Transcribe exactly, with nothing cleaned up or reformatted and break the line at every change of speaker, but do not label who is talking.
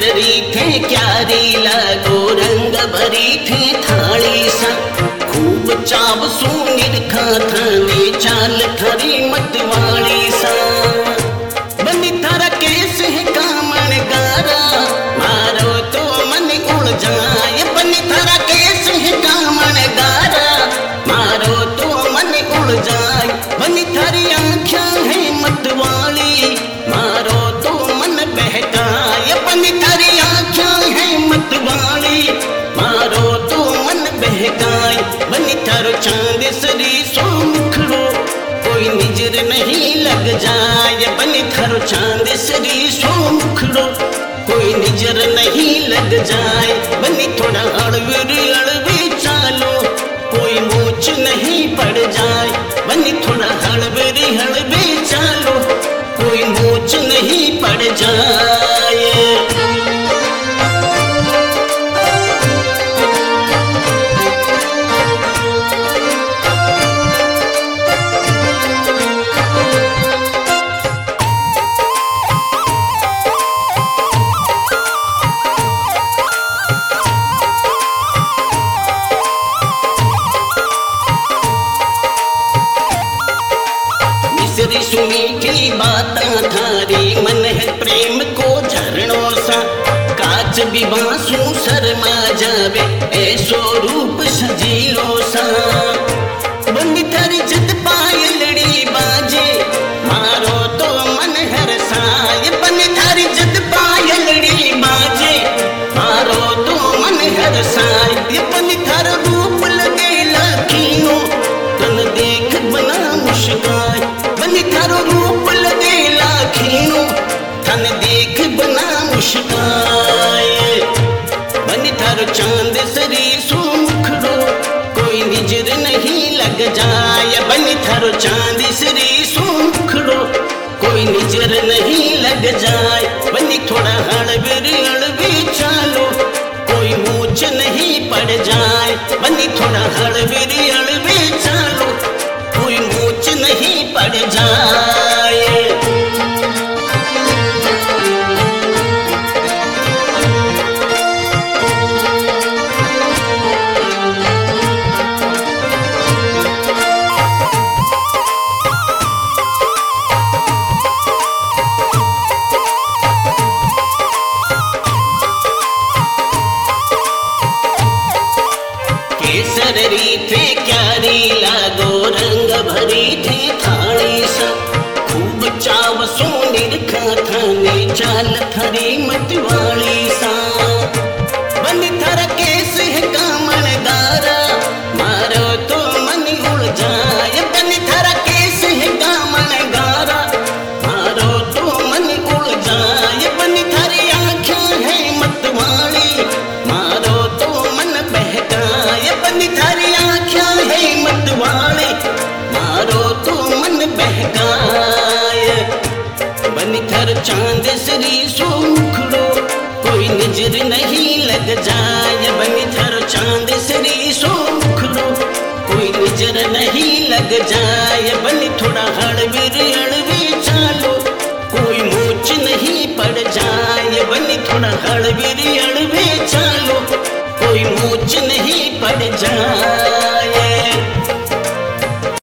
केसरी थे क्यारी लागो रंग भरी थे थाली सा खूब चाव सुनिर खा थाने चाल थारी मतवाली सा बनी थारा केस है कामण गारा मारो तो मन उड़ जाए बनी थारा केस है कामण गारा मारो तो मन उड़ जाए बनी थारी आँखियाँ है मतवाली मारो तो मन बहकाए बनी थारी आँखियाँ है मतवाली मारो तो मन बहकाए बनी थारो चांद सरी सो मुखड़ो कोई नजर नहीं लग जाए बनी थारो चांद सरी सो मुखड़ो कोई नजर नहीं लग जाए बनी थोड़ा अड़बी अड़बी चालो कोई मोच नहीं पड़ जाए बनी थोड़ा हड़बड़ी हड़बी चालो कोई मोच नहीं पड़ जाए। मिसरी सुनी की बातें थारी मन है प्रेम को झरणों सा काच भी बांसु शर्मा जावे ऐसो रूप सजीलो सा बंदी थारी जद पायलड़ी बाजे मारो तो मन हरसाए बंदी थारी जद पायलड़ी बाजे मारो तो मन हरसाए बंदी थारो रूप लगे लाखीनो तन देख बना मुस्काए बनी थारो रूप लगे लाखीनो तन देख बना मुस्काए बनी थारो चांद सरी सो मुखड़ो कोई नजर नहीं लग जाए बनी थारो चांद सरी सो मुखड़ो कोई नजर नहीं लग जाए बनी थोड़ा हड़बड़ी अड़बी चालो कोई मोच नहीं पड़ जाए बनी थोड़ा हड़बड़ी अड़बी चालो कोई मोच नहीं पड़ जाए। केसरी थे क्यारी लागो रंग भरी थे थाली सा खूब चाव सोनिर खा थाने चाल थारी मतवाली सा बनी थारा केस है कामण गारा मारो तो मन उड़ जाए बनी थारा केस है कामण गारा मारो तो मन उड़ जाए बनी थारी आँखें है मतवाली मारो तो मन बहकाए बनी थारी आँखियाँ है मतवाली मारो तो मन बहकाए बनी थार चांद सरी सो मुखड़ो कोई नजर नहीं लग जाए बनी थार चांद सरी सो मुखड़ो कोई नजर नहीं लग जाए बनी थोड़ा हड़बड़ी अड़बी चालो कोई मोच नहीं पड़ जाए बनी थोड़ा हड़बड़ी अड़बी चालो कोई मोच नहीं पड़ जाए।